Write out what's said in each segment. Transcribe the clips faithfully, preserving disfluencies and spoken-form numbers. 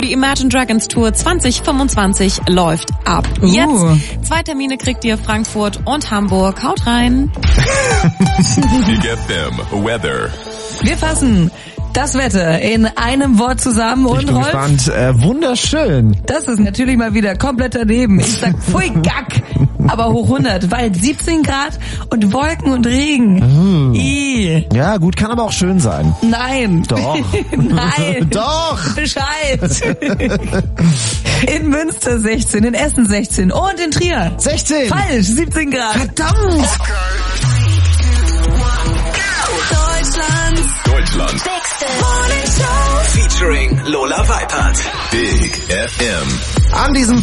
Die Imagine Dragons Tour zwanzig fünfundzwanzig läuft ab. Uh. Jetzt zwei Termine kriegt ihr Frankfurt und Hamburg. Haut rein. Big F M Weather. Wir fassen das Wetter in einem Wort zusammen und Ich bin Rolf, gespannt. Äh, wunderschön. das ist natürlich mal wieder komplett daneben. Ich sag pfui gack, aber hoch hundert, weil siebzehn Grad und Wolken und Regen. I. Ja, gut, kann aber auch schön sein. Nein. Doch. Nein. Doch. Bescheid. In Münster sechzehn, in Essen sechzehn und in Trier. sechzehn. Falsch, siebzehn Grad. Verdammt. Deutschlands Bigste Morning Show. Featuring Lola Weipert. Big F M. An diesem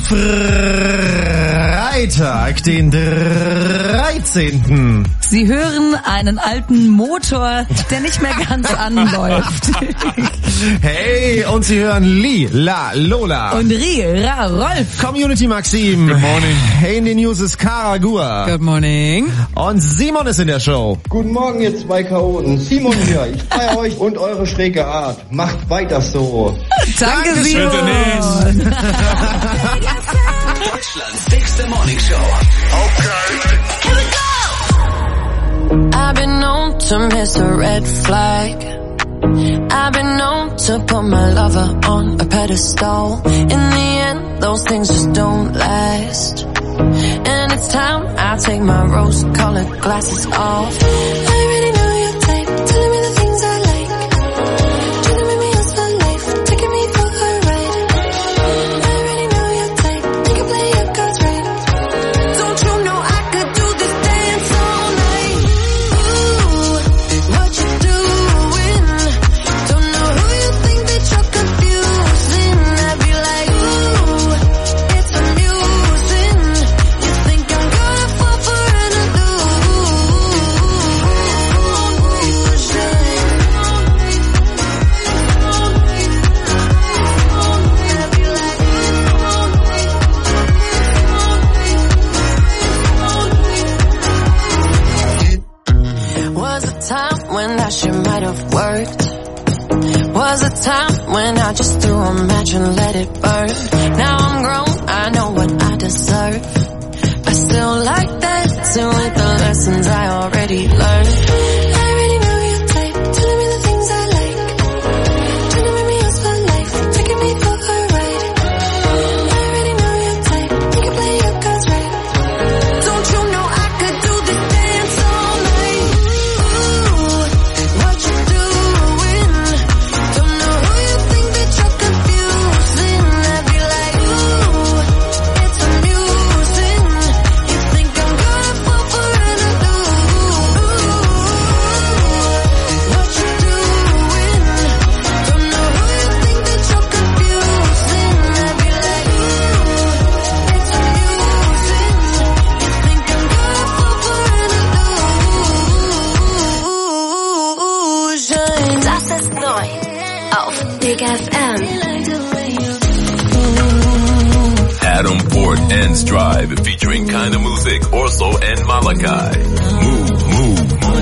Freitag, den dreizehnten Sie hören einen alten Motor, der nicht mehr ganz anläuft. Hey, und Sie hören Li, La, Lola. Und Ri, Ra, Rolf. Community Maxim. Good morning. In den News ist Karagua. Good morning. Und Simon ist in der Show. Guten Morgen, ihr zwei Chaoten. Simon hier. Ich feiere euch und eure schräge Art. Macht weiter so. Danke, Dankeschön, Simon. Deutschlands Bigste Morning Show. Here we go. I've been known to miss a red flag. I've been known to put my lover on a pedestal. In the end, those things just don't last. And it's time I take my rose-colored glasses off. I already know your type, telling me the things I like. Trying to make me lose my life, taking me for a ride. I already know your type, you can play your cards right. Don't you know I could do this dance all night? Ooh, what you doing? Don't know who you think that you're confusing. I'd be like, ooh, it's amusing. You think I'm gonna fall for an illusion. Was a time when that shit might have worked. Was a time when I just threw a match and let it burn. Now I'm grown, I know what I deserve. I still like dancing with the lessons I already learned. I already know your type, telling me the things I like. Trying to make me lose my life, taking me for a ride. I already know your type, you can play your cards right. Don't you know I could do this dance all night? Ooh, what you doing? Don't know who you think that you're confusing. I'd be like, ooh, it's amusing. You think I'm gonna fall for an illusion. What you doing? Don't know who you think that you're confusing. I'd be like, ooh, it's amusing. You think I'm gonna fall for an illusion. Das ist neu auf Big F M. Adam Ford and Strive featuring Kinda Music, Orso and Malachi. Move, move.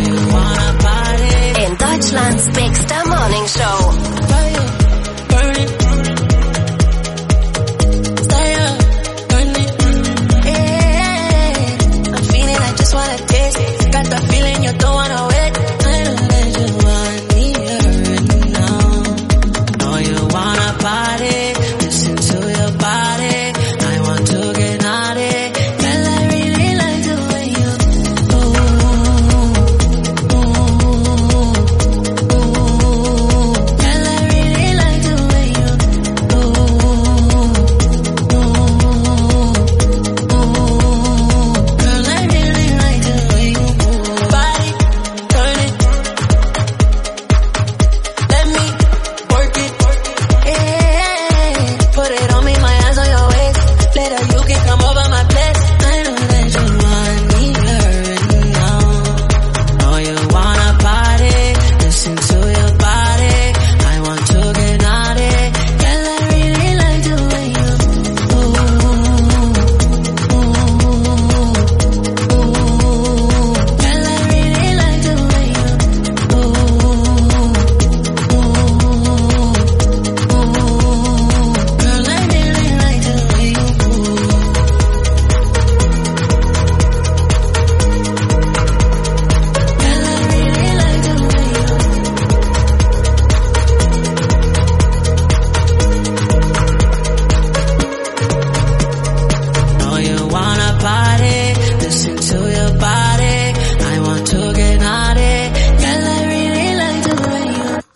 In Deutschlands Bigste Morning Show. I'm feeling I just wanna taste it. Got the feeling you don't wanna wait. I know that you want me right now. Know you wanna party, listen to your body. I want to get naughty. Girl, I really like the way you ooh, ooh, ooh. Girl, I really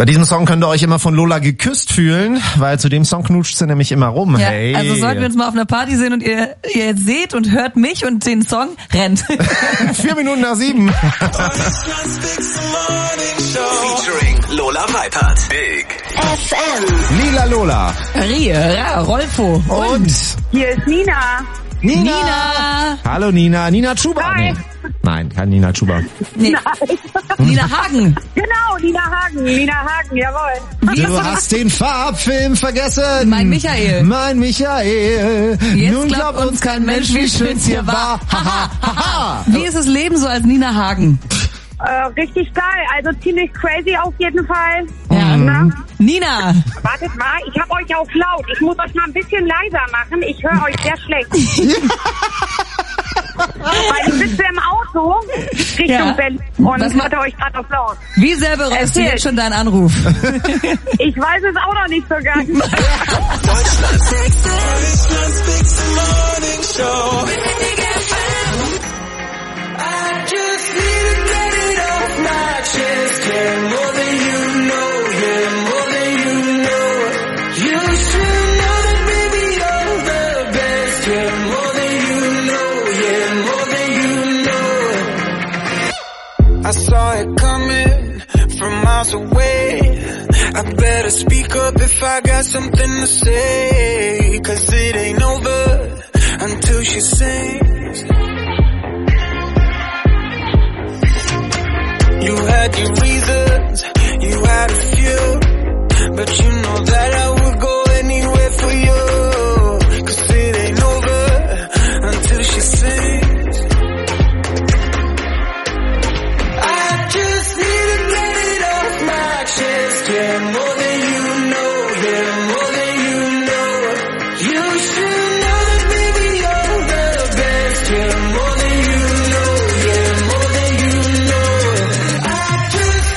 Bei diesem Song könnt ihr euch immer von Lola geküsst fühlen, weil zu dem Song knutscht sie nämlich immer rum. Ja, hey. also sollten wir uns mal auf einer Party sehen und ihr, ihr jetzt seht und hört mich und den Song, rennt. Vier Minuten nach sieben. Featuring Lola Weipert. Big F M. Lila Lola. Ria, Rolfo. Und Hier ist Nina. Nina. Nina. Hallo Nina. Nina Chuba. Hi. Nee. Nein, kein Nina Chuba. Nee. Nina Hagen. Genau, Nina Hagen. Nina Hagen, jawohl. Wie Du hast den Farbfilm vergessen. Mein Michael. Mein Michael. Jetzt Nun glaubt glaubt uns kein Mensch, wie schön's hier war. Haha, haha. Wie ist das Leben so als Nina Hagen? Äh, richtig geil, also ziemlich crazy auf jeden Fall. Ja. Na? Nina. Wartet mal, ich hab euch auf laut. Ich muss euch mal ein bisschen leiser machen. Ich höre euch sehr schlecht. Weil ich sitze im Auto Richtung Ja. Berlin und Was ma- hatte euch gerade auf laut. Wie sehr bereust du Erzähl. jetzt schon deinen Anruf? Ich weiß es auch noch nicht so ganz. Deutschlands Big Morning Show. I saw it coming from miles away. I better speak up if I got something to say. Cause it ain't over until she sings. You had your reasons, you had a few, but you know that I would go anywhere for you. Cause it ain't over until she sings. I just need to get it off my chest, yeah, more than you know, yeah, more than you know. You should know that baby you're the best, yeah, more than you know, yeah, more than you know. I just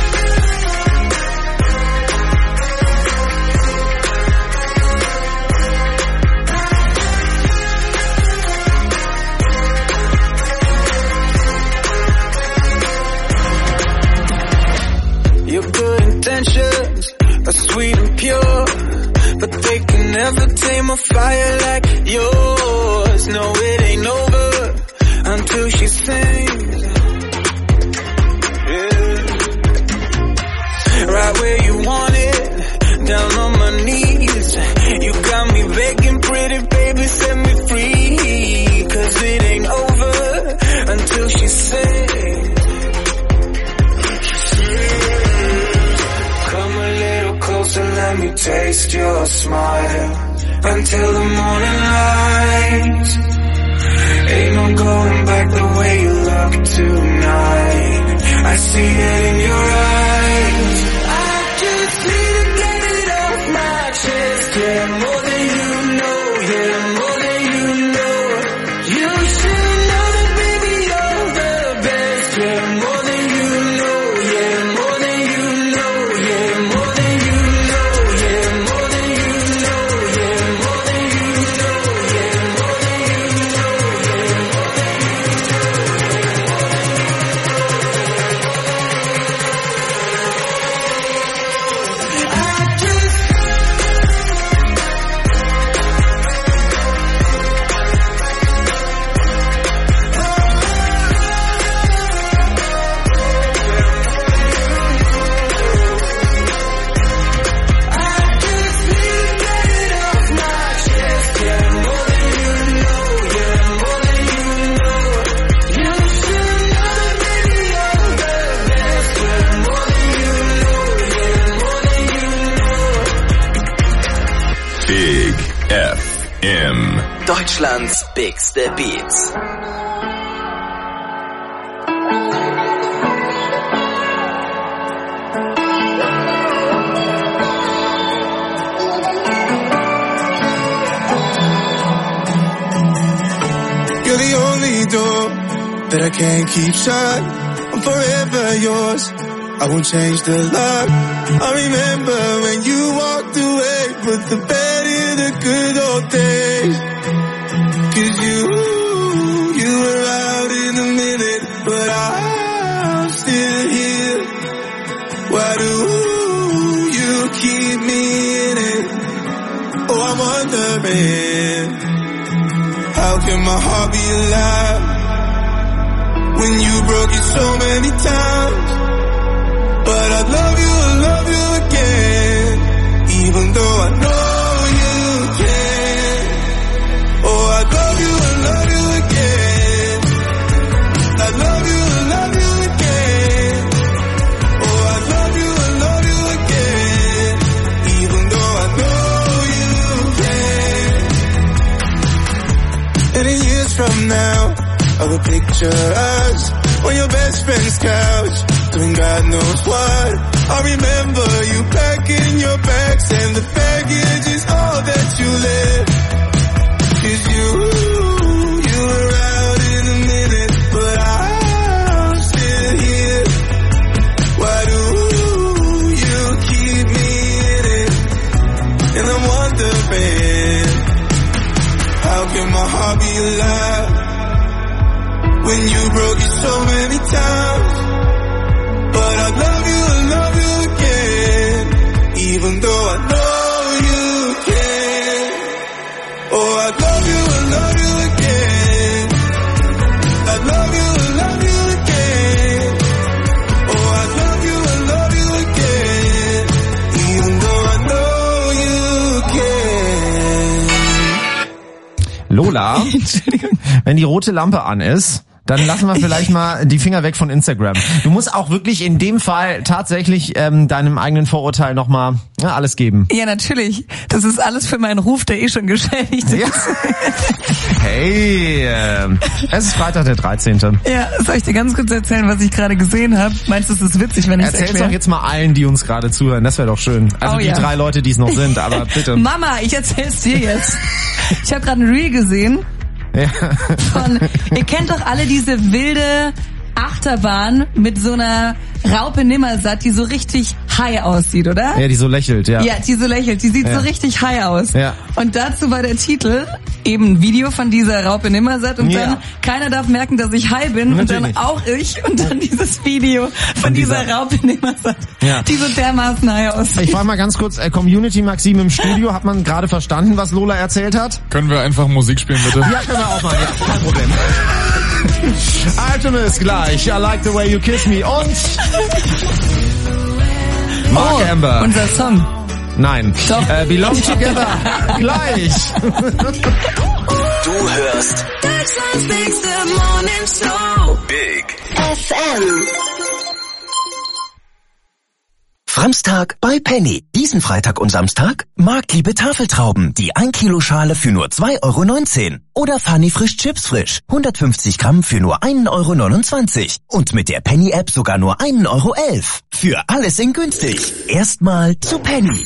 Your good intentions are sweet and pure, but they can never tame a fire like yours. No, it ain't over until she sings. Yeah. Right where you want it, down on my knees. You got me begging, pretty baby, set me free. Cause it ain't over until she sings. Come a little closer, let me taste your smile until the morning light. Ain't no going back the way you look tonight. I see it in your eyes. I just need to get it off my chest, yeah, more than you know, yeah, more than you know. You should know that baby you're the best, yeah, more than you know, yeah, more than you know, yeah, more than you know, yeah, more than you know, yeah, more than you know, yeah, more than you know, yeah. I just Big F M. Deutschlands bigste Beats. You're the only door that I can't keep shut. I'm forever yours. I won't change the lock. I remember when you walked away, put the bed in the good old days. Cause you, you were out in a minute, but I'm still here. Why do Oh, I'm wondering, how can my heart be alive when you broke it so many times? But I love you, I love you again, even though I know you can. Oh, I love you, I love you again. I love you, I love you again. Oh, I love you, I love you again, even though I know you can. And in years from now, I will picture us on your best friend's couch, doing God knows what. I remember you packing your bags, and the baggage is all that you left. 'Cause you, you were out in a minute, but I'm still here. Why do you keep me in it? And I'm wondering, how can my heart be alive when you broke it so many times? But I love you, I love you again, even though I know you can. Oh, I love you, I love you again. I love you, I love you again. Oh, I love you, I love you again, even though I know you can. Lola, wenn die rote Lampe an ist, dann lassen wir vielleicht mal die Finger weg von Instagram. Du musst auch wirklich in dem Fall tatsächlich ähm, deinem eigenen Vorurteil nochmal ja, alles geben. Ja, natürlich. Das ist alles für meinen Ruf, der eh schon geschädigt ist. Ja. Hey, äh, es ist Freitag der dreizehnte Ja, soll ich dir ganz kurz erzählen, was ich gerade gesehen habe? Meinst du, es ist witzig, wenn ich es erkläre? Erzähl's doch jetzt mal allen, die uns gerade zuhören. Das wäre doch schön. Also oh, die ja. drei Leute, die es noch sind, aber bitte. Mama, ich erzähl's dir jetzt. Ich habe gerade ein Reel gesehen. Ja. Von, ihr kennt doch alle diese wilde Achterbahn mit so einer Raupe Nimmersatt, die so richtig high aussieht, oder? Ja, die so lächelt, ja. Ja, die so lächelt. Die sieht ja. so richtig high aus. Ja. Und dazu war der Titel eben ein Video von dieser Raupe Nimmersatt und ja. dann keiner darf merken, dass ich high bin. Natürlich. Und dann auch ich und dann dieses Video von, von dieser, dieser Raupe Nimmersatt, ja. die so dermaßen high aussieht. Ich frage mal ganz kurz, äh, Community Maxim im Studio, hat man gerade verstanden, was Lola erzählt hat? Können wir einfach Musik spielen, bitte? Ja, können wir auch mal, ja, kein Problem. Artemis gleich, I like the way you kiss me und Mark oh, Amber. Unser Song. Nein. Doch. Äh, Belong Together. Gleich. Du hörst Deutschlands Big Morning Show. Big F M. Samstag bei Penny. Diesen Freitag und Samstag Marktliebe Tafeltrauben, die ein Kilo Schale für nur zwei Euro neunzehn. Oder Funny Frisch Chips Frisch, hundertfünfzig Gramm für nur ein Euro neunundzwanzig. Und mit der Penny-App sogar nur ein Euro elf. Für alles in günstig. Erstmal zu Penny.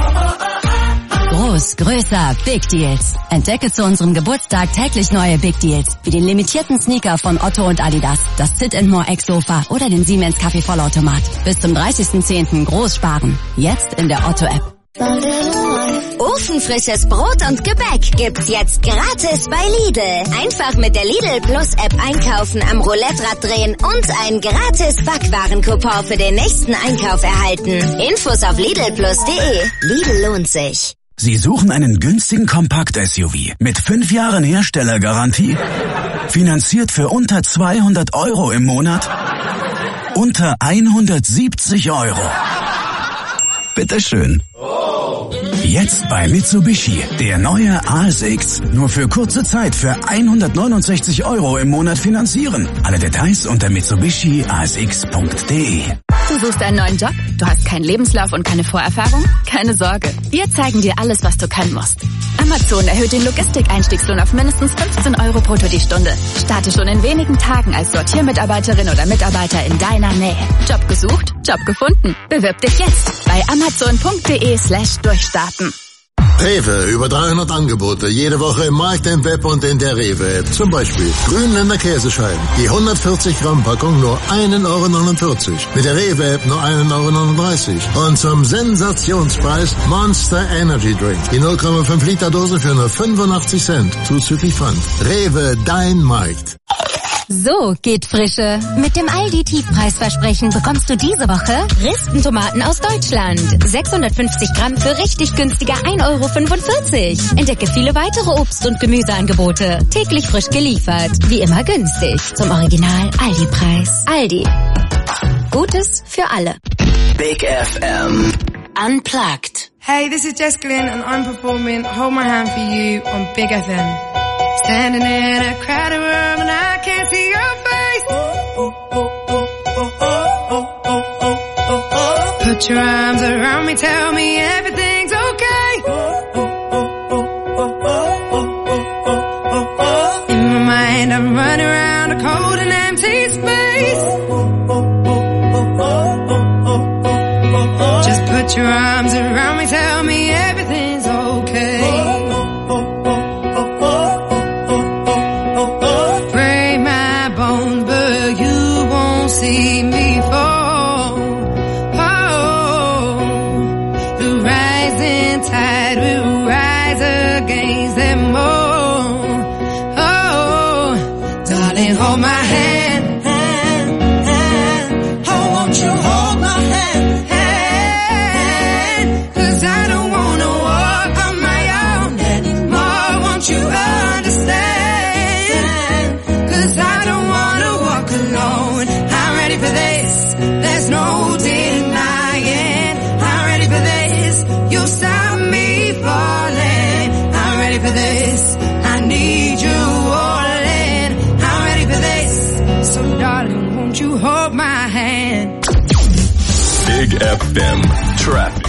Groß, größer, Big Deals. Entdecke zu unserem Geburtstag täglich neue Big Deals. Wie den limitierten Sneaker von Otto und Adidas, das Sit and More Ex-Sofa oder den Siemens Kaffee-Vollautomat. Bis zum dreißigsten zehnten groß sparen. Jetzt in der Otto-App. Ofenfrisches Brot und Gebäck gibt's jetzt gratis bei Lidl. Einfach mit der Lidl Plus App einkaufen, am Roulette-Rad drehen und ein gratis Backwarencoupon für den nächsten Einkauf erhalten. Infos auf lidl plus punkt de. Lidl lohnt sich. Sie suchen einen günstigen Kompakt-S U V mit fünf Jahren Herstellergarantie? Finanziert für unter zweihundert Euro im Monat? Unter hundertsiebzig Euro. Bitteschön. Jetzt bei Mitsubishi. Der neue A S X. Nur für kurze Zeit für hundertneunundsechzig Euro im Monat finanzieren. Alle Details unter mitsubishi a s x punkt de. Du suchst einen neuen Job? Du hast keinen Lebenslauf und keine Vorerfahrung? Keine Sorge. Wir zeigen dir alles, was du können musst. Amazon erhöht den Logistikeinstiegslohn auf mindestens fünfzehn Euro brutto die Stunde. Starte schon in wenigen Tagen als Sortiermitarbeiterin oder Mitarbeiter in deiner Nähe. Job gesucht? Job gefunden. Bewirb dich jetzt bei amazon punkt de slash durchstarten. Rewe, über dreihundert Angebote, jede Woche im Markt, im Web und in der Rewe-App. Zum Beispiel Grünländer Käsescheiben, die hundertvierzig Gramm Packung nur ein Euro neunundvierzig. Mit der Rewe-App nur ein Euro neununddreißig. Und zum Sensationspreis Monster Energy Drink. Die null Komma fünf Liter Dose für nur fünfundachtzig Cent. Zuzüglich Pfand. Rewe, dein Markt. So geht Frische. Mit dem Aldi-Tiefpreisversprechen bekommst du diese Woche Ristentomaten aus Deutschland. sechshundertfünfzig Gramm für richtig günstiger ein Euro fünfundvierzig. Entdecke viele weitere Obst- und Gemüseangebote. Täglich frisch geliefert. Wie immer günstig. Zum Original Aldi-Preis. Aldi. Gutes für alle. Big F M. Unplugged. Hey, this is Jess Glynn and I'm performing Hold My Hand For You on Big F M. Standing in a crowded room and I can't see your face. Put your arms around me, tell me everything's okay. In my mind I'm running around a cold and empty space. Just put your arms around me, tell me everything's okay. Break my bones, but you won't see me fall. Oh, the rising tide will rise against them all. Oh, darling, hold my hand, hand, hand. Oh, won't you hold my hand, hand? 'Cause I don't wanna walk on my own anymore. Won't you understand? 'Cause I don't wanna walk alone. I'm ready for this. There's no denying. I'm ready for this. You'll stop me falling. I'm ready for this. I need you all in. I'm ready for this. So darling, won't you hold my hand? Big F M Traffic.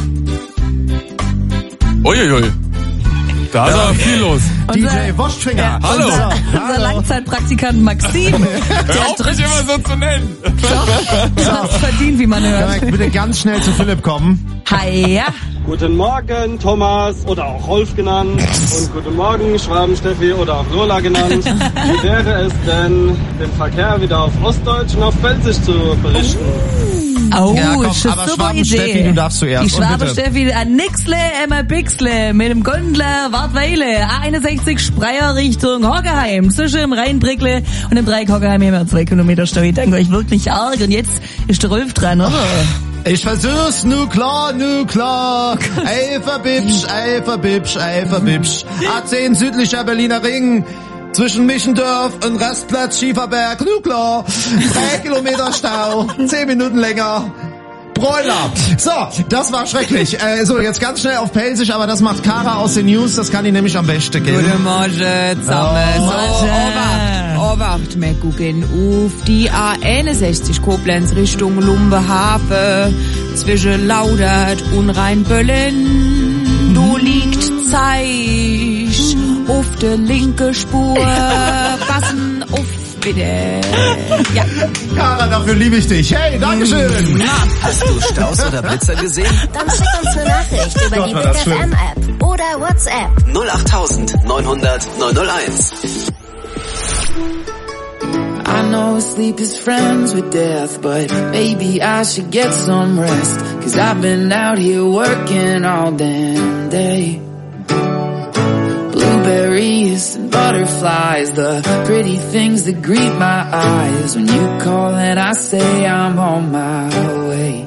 Uiuiui. Da ist aber viel los. D J Woschfinger. Ja, Hallo. Unser, unser Langzeitpraktikant Maxim. Hör auf, mich immer so zu nennen. Du hast verdient, wie man hört. Kann ich bitte ganz schnell zu Philipp kommen? Hi, ja. Guten Morgen, Thomas oder auch Rolf genannt. Und guten Morgen, Schwaben-Steffi oder auch Lola genannt. Wie wäre es denn, den Verkehr wieder auf Ostdeutsch und auf Pfälzisch zu berichten? Oh, Ja, komm, ist eine aber super Schwaben-Steffi, Idee. du darfst zuerst. Die Und bitte. Schwaben-Steffi, ein Nixle, Emma Bixle, mit dem Gondler, Wartweile, A einundsechzig Speyer Richtung Hockerheim. Zwischen dem Rheinbrickle und dem Dreieck Hockerheim haben wir zwei Kilometer Stau. Ich danke euch wirklich arg. Und jetzt ist der Rolf dran, oder? Ich versuch's, nu klar, nu klar. Eiferbibsch, Eiferbibsch, Eiferbibsch. A zehn südlicher Berliner Ring. Zwischen Mischendorf und Rastplatz Schieferberg, nu klar. Drei Kilometer Stau, zehn Minuten länger. Broiler. So, das war schrecklich. Äh, so, jetzt ganz schnell auf Pelsisch, aber das macht Kara aus den News, das kann die nämlich am besten gehen. Guten Morgen zusammen. Oh, so, Obacht, Obacht, wir gucken auf die A einundsechzig Koblenz Richtung Lumbehafen zwischen Laudert und Rheinböllen. Du liegt Zeich auf der linken Spur. Passen auf bitte. Ja. Kara, dafür liebe ich dich. Hey, Dankeschön. Ja. Hast du Staus oder Blitzer gesehen? Dann schick uns eine Nachricht über Gott, die war Big das F schlimm. M App oder WhatsApp. null acht neun null null neun null eins. I know sleep is friends with death, but maybe I should get some rest. 'Cause I've been out here working all damn day. Blueberries and butterflies, the pretty things that greet my eyes. When you call and I say I'm on my way.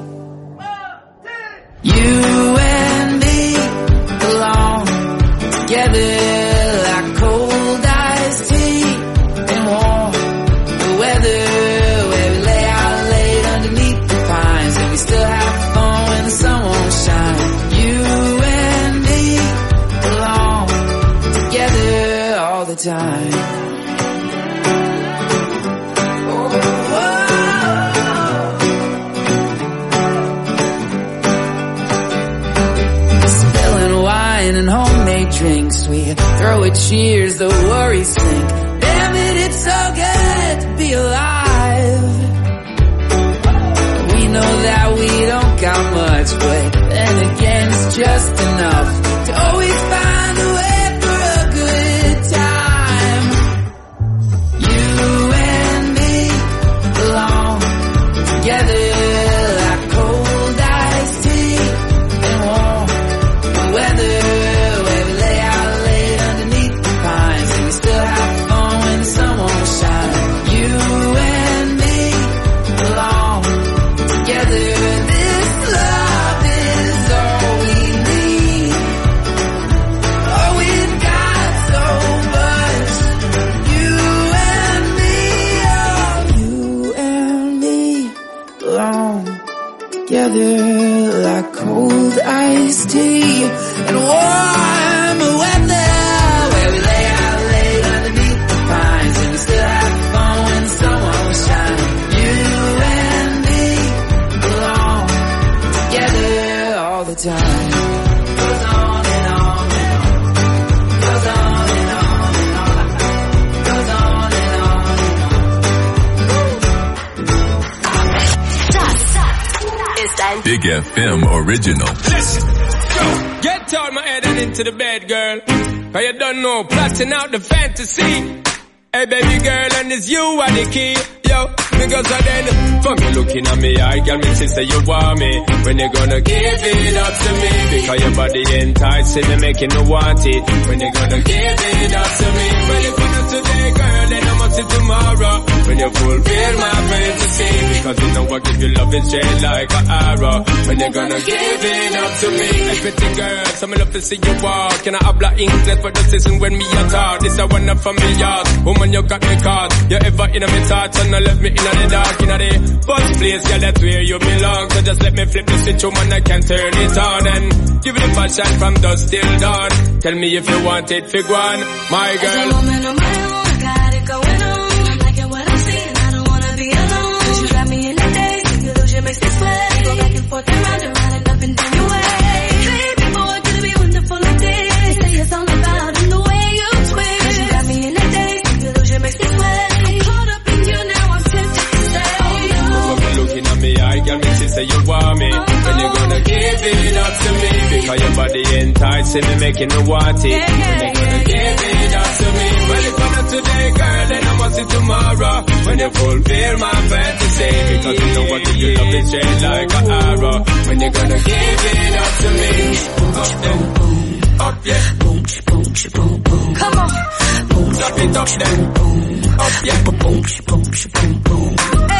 You and me belong together like cold iced tea and warm the weather, where we lay out late underneath the pines and we still have fun when the sun won't shine. You and me belong together all the time. Spilling wine and homemade drinks, we throw a cheers, the worries sink. Damn it, it's so good to be alive. We know that we don't got much, but then again it's just enough to always find a way for a good time. You and me belong together like cold iced tea and warm the weather, where we lay out late underneath the pines and we still have fun when the sun won't shine. You together like cold iced tea and warm weather, where we lay out late underneath the pines and we still have fun when the sun won't shine. You and me belong together all the time. Goes on and on and on. Goes on and on and on. Goes on and on and on. Ist ein Big F M Original. Listen, go, get out my head and into the bed, girl. Cause you don't know, plotting out the fantasy. Hey baby girl, and it's you are the key. Yo, because I then funky looking at me, I got me sister, you want me. When you gonna give it up to me? Because your body enticing me, making me want it. When you gonna give it up to me? When you gonna today, girl, then I must see tomorrow. When you fulfill my fantasy, because you know I give you love and straight like an arrow. When you gonna give it up to me? Hey pretty girl, so me love to see you walk. Can I habla English for the season when me a talk? This a one up for me yard. Woman, you got me caught. You ever in my thoughts and I left me in the dark, in the first place, yeah, that's where you belong. So just let me flip the switch, woman, I can turn it on and give it a passion from dusk till dawn. Tell me if you want it, fig one, my girl. As a woman on my own, I got it going on. I'm liking what I see and I don't wanna be alone. Cause you got me in the day, you lose your makes me sweat. Go back and forth and round and round and up and down your way. Baby boy, could it be wonderful like this? They say it's all about in the way you twist. Cause you got me in the day, you lose your makes me sweat. Caught up in you now, I'm tempted to stay. Looking at me, I got me sister, you want me. When you gonna give it up to me? Because your body enticing me, making me want it. When you gonna give it up to me? Well, if not today, girl, then I must see tomorrow. When you fulfill my fantasy, because you know what you love is straight like an arrow. When you gonna give it up to me? Up then, up yeah, boom, boom, boom, boom. Come on, boom, drop it up then, up yeah, boom, boom, boom, boom.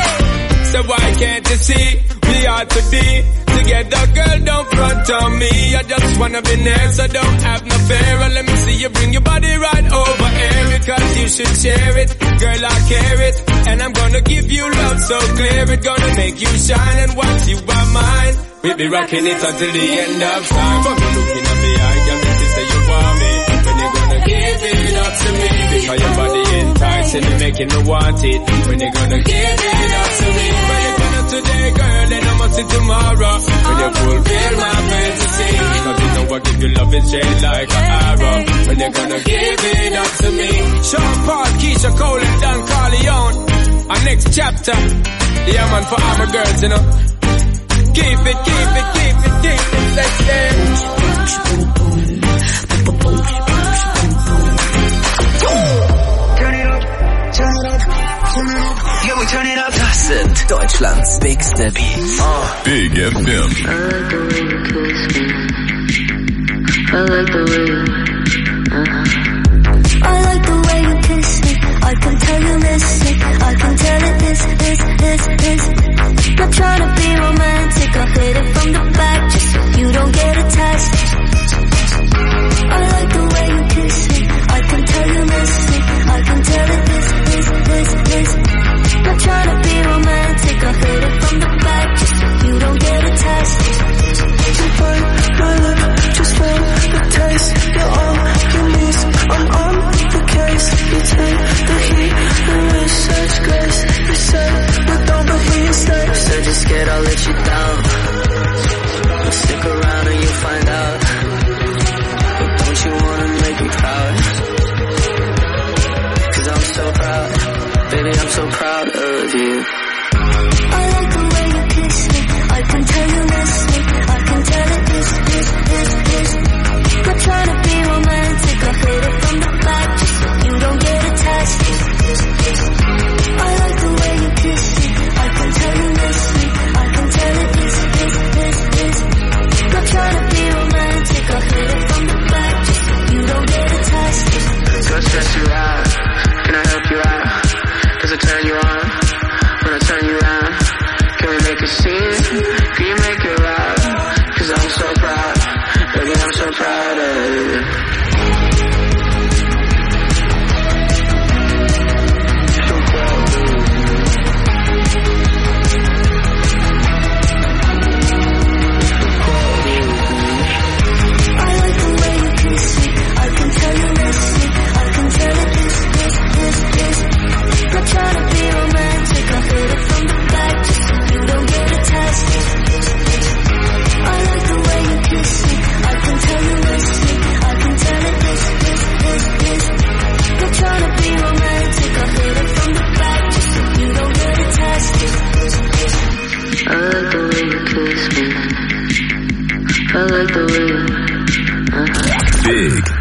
So why can't you see we ought to be together, girl, don't front on me. I just wanna be near, so don't have no fear. And let me see you bring your body right over here, because you should share it, girl, I care it. And I'm gonna give you love so clear, it's gonna make you shine. And once you are mine, we'll be rocking it until the end of time. Fuck you looking at me, I got me to say you want me. When you gonna give it up to me? Because your body enticing me, making me want it. When you gonna give it up to me? When you gonna today, girl, then I must see tomorrow. When you fulfill my fantasy, because you know I give you love and straight like an arrow. When you gonna give it up to me? Sean Paul, Keisha Cole and Don Corleone. Our next chapter, yeah man, for all my girls, you know. Keep it, keep it, keep it, keep it, let's Yo, we turn it up. Das sind Deutschlands bigste Beats. Oh. Big F M. I like the way you uh-huh. I like the way you kiss me. I can tell you miss it. I can tell it is, is, is, is. Not trying to be romantic. I'll hit it from the back just so you don't get attached. I like the way you kiss me. I can tell you miss it. I can tell it is, is, is, is. Not trying to be romantic. I'll hit it from the back just so you don't get attached. To find my love, just find the taste. You're all you need.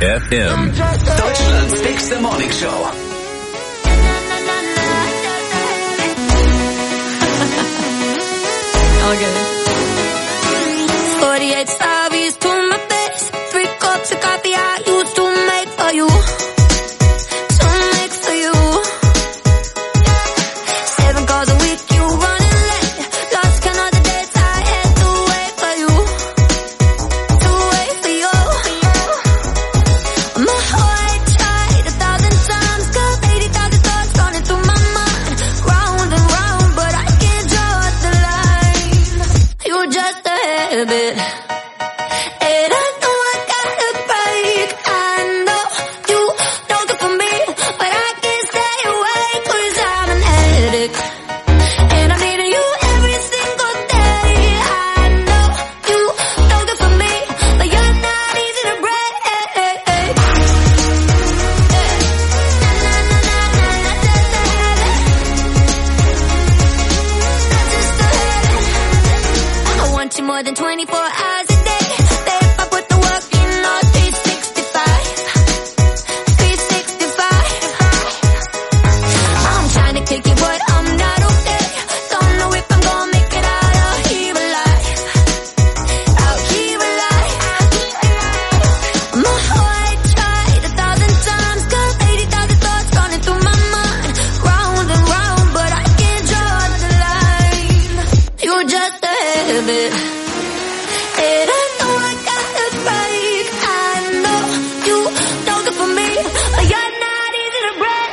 F M. Deutschlands bigste Morning Show. Okay. forty-eight stories to my face. Three cups of coffee I used to make for you. To make for you. Seven calls a week, you running late. Lost count of the days I had to wait for you. To wait for you. My heart tried a thousand times. Got eighty thousand thoughts running through my mind. Round and round, but I can't draw the line. You're just a habit. And I know I gotta break. I know you don't good for me, but I can't stay away 'cause I'm an addict. And I'm needing you every single day. I know you don't good for me, but you're not easy to break. I want you more than twenty-four hours a day. Babe, I put the work in all three sixty-five. three sixty-five. I'm trying to kick it, but I'm not okay. Don't know if I'm gonna make it out of here alive. Out here alive. My heart tried a thousand times. Got eighty thousand thoughts running through my mind. Round and round, but I can't draw the line. You're just a habit. And I know I gotta break. I know you don't good for me, but you're not easy to break.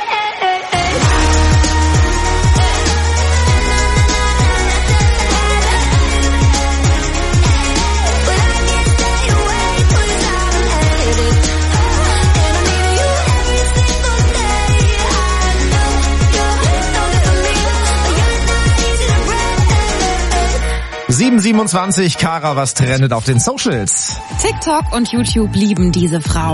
But I can't stay away 'cause I'm an addict. And I'm needing you every single day. I know you don't good for me, but you're not easy to break. sieben siebenundzwanzig, Kara, was trendet auf den Socials? TikTok und YouTube lieben diese Frau.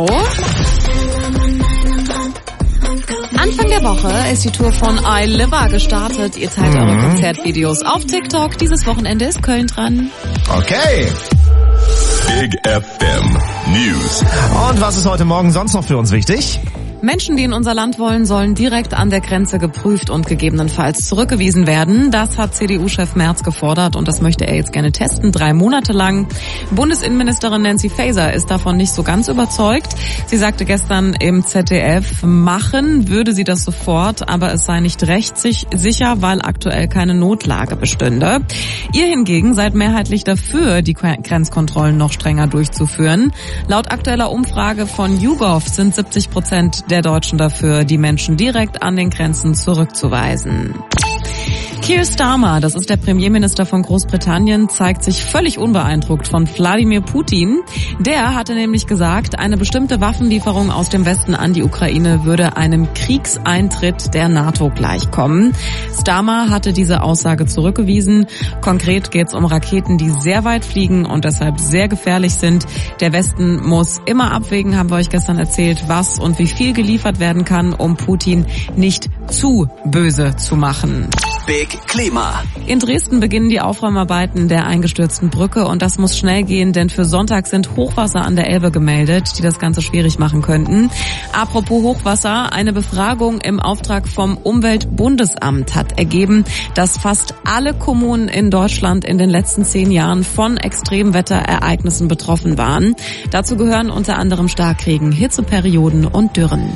Anfang der Woche ist die Tour von iLiver gestartet. Ihr teilt Mhm. eure Konzertvideos auf TikTok. Dieses Wochenende ist Köln dran. Okay. Big F M News. Und was ist heute Morgen sonst noch für uns wichtig? Menschen, die in unser Land wollen, sollen direkt an der Grenze geprüft und gegebenenfalls zurückgewiesen werden. Das hat C D U-Chef Merz gefordert und das möchte er jetzt gerne testen, drei Monate lang. Bundesinnenministerin Nancy Faeser ist davon nicht so ganz überzeugt. Sie sagte gestern im Z D F, machen würde sie das sofort, aber es sei nicht rechtssicher, weil aktuell keine Notlage bestünde. Ihr hingegen seid mehrheitlich dafür, die Grenzkontrollen noch strenger durchzuführen. Laut aktueller Umfrage von YouGov sind siebzig Prozent der Deutschen dafür, die Menschen direkt an den Grenzen zurückzuweisen. Keir Starmer, das ist der Premierminister von Großbritannien, zeigt sich völlig unbeeindruckt von Wladimir Putin. Der hatte nämlich gesagt, eine bestimmte Waffenlieferung aus dem Westen an die Ukraine würde einem Kriegseintritt der NATO gleichkommen. Starmer hatte diese Aussage zurückgewiesen. Konkret geht es um Raketen, die sehr weit fliegen und deshalb sehr gefährlich sind. Der Westen muss immer abwägen, haben wir euch gestern erzählt, was und wie viel geliefert werden kann, um Putin nicht zu böse zu machen. Big Klima. In Dresden beginnen die Aufräumarbeiten der eingestürzten Brücke und das muss schnell gehen, denn für Sonntag sind Hochwasser an der Elbe gemeldet, die das Ganze schwierig machen könnten. Apropos Hochwasser, eine Befragung im Auftrag vom Umweltbundesamt hat ergeben, dass fast alle Kommunen in Deutschland in den letzten zehn Jahren von Extremwetterereignissen betroffen waren. Dazu gehören unter anderem Starkregen, Hitzeperioden und Dürren.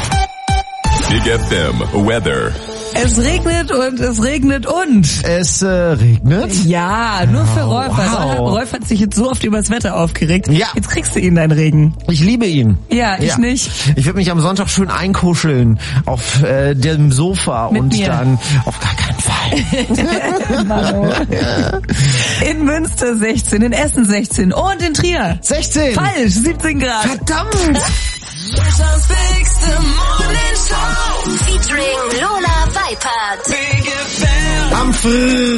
Big F M Weather. Es regnet und es regnet und. Es äh, regnet? Ja, nur für Oh, Rolf. wow. Rolf hat sich jetzt so oft über das Wetter aufgeregt. Ja. Jetzt kriegst du ihn, deinen Regen. Ich liebe ihn. Ja, ich Ja. nicht. Ich würde mich am Sonntag schön einkuscheln auf äh, dem Sofa Mit und mir. dann auf gar keinen Fall. In Münster sechzehn, in Essen sechzehn und in Trier sechzehn. Falsch, siebzehn Grad. Verdammt! Deutschlands bigste Morning Show. Featuring Lola Weipert. Am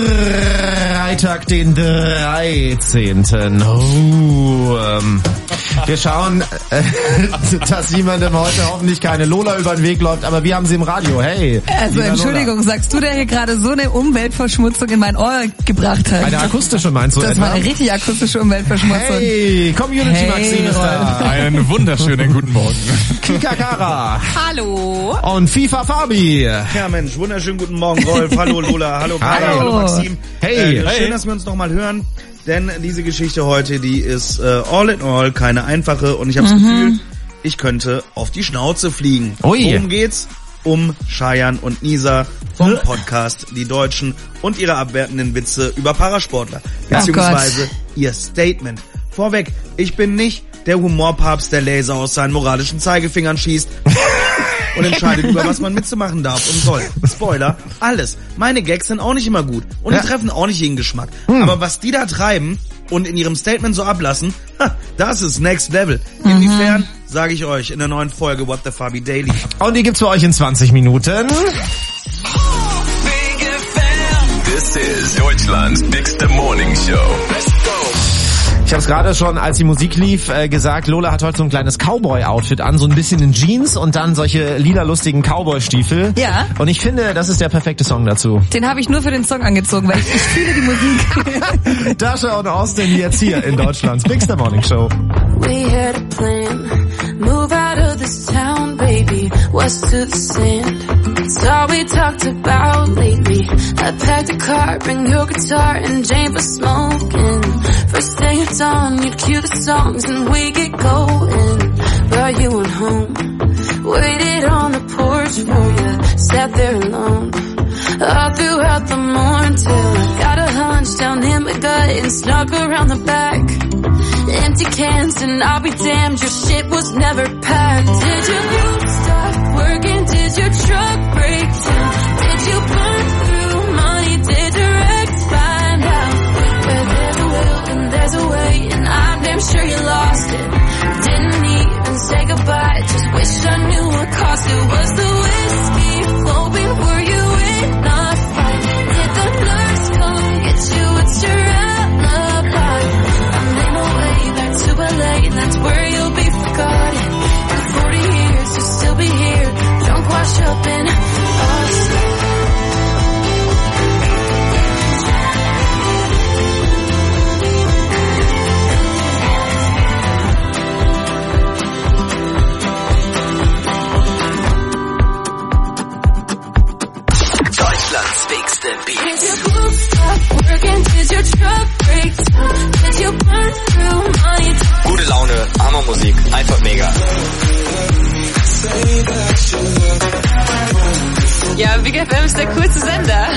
Freitag, den dreizehnten Oh, ähm, Wir schauen, äh, dass jemandem heute hoffentlich keine Lola über den Weg läuft, aber wir haben sie im Radio. Hey. Also Entschuldigung, Lola. Sagst du, der hier gerade so eine Umweltverschmutzung in mein Ohr gebracht hat? Eine akustische meinst du? Das etwa? war eine richtig akustische Umweltverschmutzung. Hey, Community hey, Maxim ist da. Einen wunderschönen guten Morgen. Kika Kara. Hallo. Und FIFA Fabi. Ja Mensch, wunderschönen guten Morgen Rolf. Hallo Lola, hallo Kara, hallo, hallo Maxim. Hey. Äh, hey. Schön, dass wir uns nochmal hören. Denn diese Geschichte heute, die ist äh, all in all keine einfache und ich habe das mhm. Gefühl, ich könnte auf die Schnauze fliegen. Ui. Worum geht's? Um Cheyenne und Nisa vom Podcast Die Deutschen und ihre abwertenden Witze über Parasportler. Beziehungsweise oh ihr Statement. Vorweg, ich bin nicht der Humorpapst, der Laser aus seinen moralischen Zeigefingern schießt und entscheidet über was man mitzumachen darf und soll. Spoiler, alles. Meine Gags sind auch nicht immer gut und die ja. treffen auch nicht jeden Geschmack. Hm. Aber was die da treiben und in ihrem Statement so ablassen, ha, das ist Next Level. Inwiefern, mhm. sage ich euch in der neuen Folge What the Fabi Daily. Und die gibt's für euch in zwanzig Minuten. This is Deutschland's biggest morning show. Let's go. Ich habe es gerade schon, als die Musik lief, äh, gesagt, Lola hat heute so ein kleines Cowboy-Outfit an, so ein bisschen in Jeans und dann solche lila lustigen Cowboy-Stiefel. Ja. Und ich finde, das ist der perfekte Song dazu. Den habe ich nur für den Song angezogen, weil ich, ich fühle die Musik. Dasha und Austin jetzt hier in Deutschlands Biggest Morning Show. We had a plan, move out of this town, baby, west to the sand. It's all we talked about lately. I packed a car, bring your guitar and Jane for smoking. First thing it's on, you'd cue the songs and we get going. But you went home, waited on the porch for you, sat there alone. All throughout the morning till I got a hunch down in my gut and snuck around the back. Empty cans and I'll be damned, your shit was never packed. Did your boot stop working? Did your truck break down? Did you burn through money? Did your ex find out? Where there's a will and there's a way, and I'm damn sure you lost it. Didn't even say goodbye, just wish I knew what cost it. Was the whiskey flowing? Were you in a fight? Did the nurse come get you? It's your alibi. I'm in a way back to L A, that's where you'll be forgotten. In forty years you'll still be here, drunk, wash up in Austin. Deutschlands biggste Beats. Did your blue stop working? Did your truck break down? Did you burn through money? Gute Laune, Hammermusik, einfach mega. Ja, Big F M ist der coolste Sender.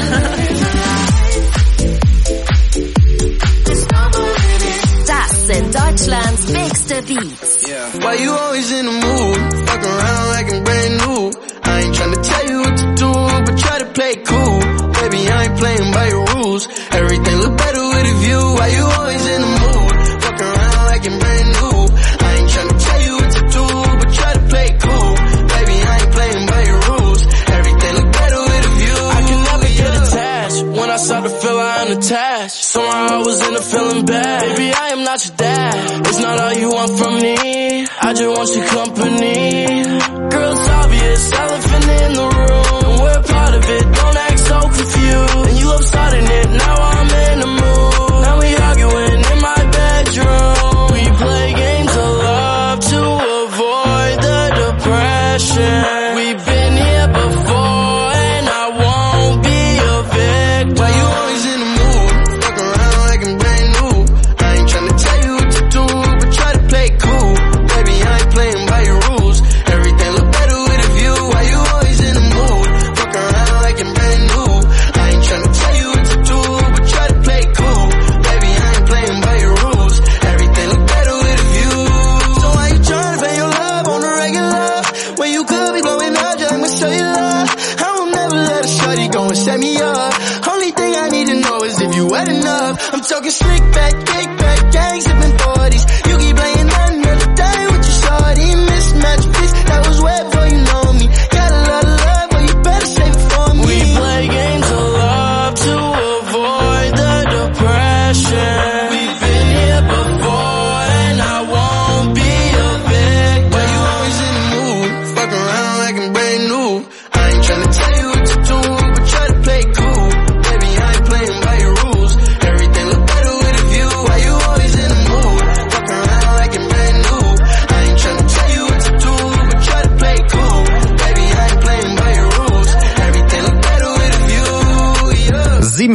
Das sind Deutschlands biggste Beats. Yeah. Why you always in the mood? Fuck around like I'm brand new. I ain't tryna tell you what to do, but try to play cool. Baby, I ain't playing by your rules. Everything look better with a view. Why you always in the mood? Fuck around like I'm brand new. I ain't tryna tell you what to do, but try to play cool. Baby, I ain't playing by your rules. Everything look better with a view. I can never get attached. When I start to feel I am attached, somehow I was in a feeling bad. Baby, I am not your dad. It's not all you want from me. I just want your company. Girl, it's obvious, elephant in the room. We're part of it, don't act so confused. And you love starting it, now I'm in the mood. Now we arguing in my bedroom. We play games of love to avoid the depression. We've been here before and I won't be a victim. Why you always in the mood? Fuck around like I'm brand new. I ain't tryna tell you what to do, but try to play cool. Baby, I ain't playing by your rules. Everything look better with a view. Why you always in the mood? Fuck around like I'm brand new. I ain't tryna tell you what to do, but try to play cool. Baby, I ain't playing by your rules. Everything look better with a view. So why you tryna pay your love on the regular when you could be blowing up just like my cellular? I will never let a shorty go and set me up. Only thing I need to know is if you wet enough. I'm talking slick back, kick back, gang sipping forties. You keep playing another day with your shorty. Mismatch piece, that was wet before you know me. Got a lot of love, but you better save it for me. We play games of love to avoid the depression. We've been here before and I won't be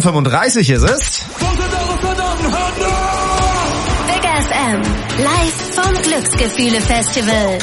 fünfunddreißig ist es. Big F M, live vom Glücksgefühle-Festival.